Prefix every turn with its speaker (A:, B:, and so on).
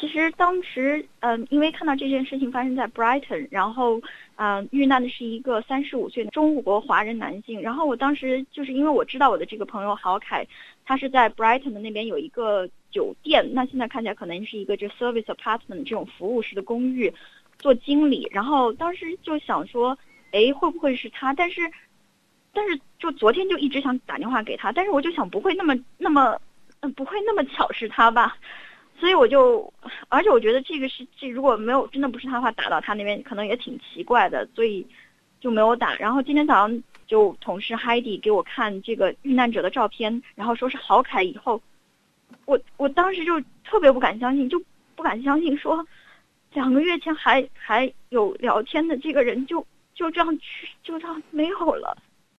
A: 其实当时，因为看到这件事情发生在 Brighton，然后，遇难的是一个35岁的中国华人男性。然后我当时就是因为我知道我的这个朋友郝凯，他是在 Brighton 的那边有一个酒店，那现在看起来可能是一个service apartment 这种服务式的公寓，做经理。然后当时就想说，哎，会不会是他？但是就昨天就一直想打电话给他，但是我就想不会那么不会那么巧是他吧。所以而且我觉得这如果没有真的不是他的话，打到他那边可能也挺奇怪的，所以就没有打。然后今天早上就同事 Heidi 给我看这个遇难者的照片，然后说是郝凯以后，我当时就特别不敢相信，就不敢相信说2个月前还有聊天的这个人就这样没有了。